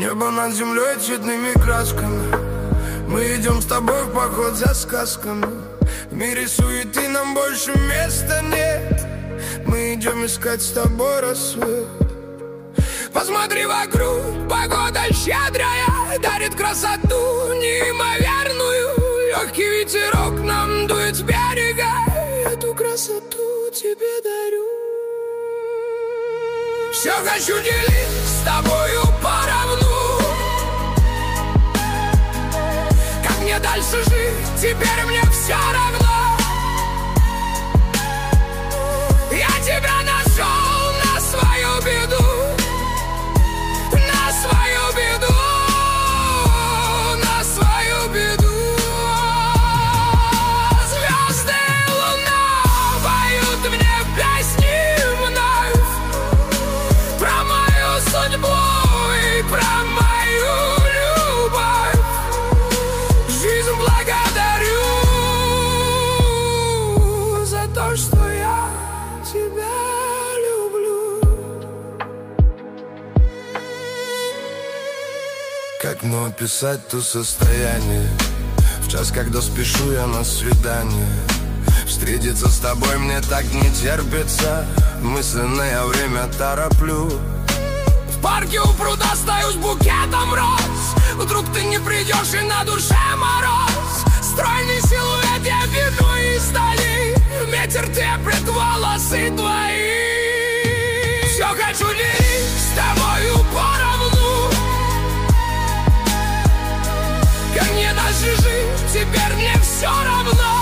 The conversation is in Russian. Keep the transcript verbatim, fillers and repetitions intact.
Небо над землей цветными красками. Мы идем с тобой в поход за сказками. В мире суеты нам больше места нет. Мы идем искать с тобой рассвет. Посмотри вокруг, погода щедрая, дарит красоту неимоверную. Легкий ветерок нам дует с берега. Эту красоту тебе дарю. Все хочу делить с тобою поровну. Как мне дальше жить, теперь мне все равно. Я тебя нашел на свою беду. На свою беду. На свою беду. Звезды и луна поют мне песни вновь про мою судьбу и про мою любовь. Жизнь благодарю за то, что я тебя люблю. Как мне описать то состояние в час, когда спешу я на свидание? Встретиться с тобой мне так не терпится. Мысленное время тороплю. В парке у пруда стою с букетом роз. Вдруг ты не придешь и на душе мороз. Стройный силуэт я виду издали. Ветер треплет волосы твои. Все хочу делить с тобою поровну. Как мне дальше жить, теперь мне все равно.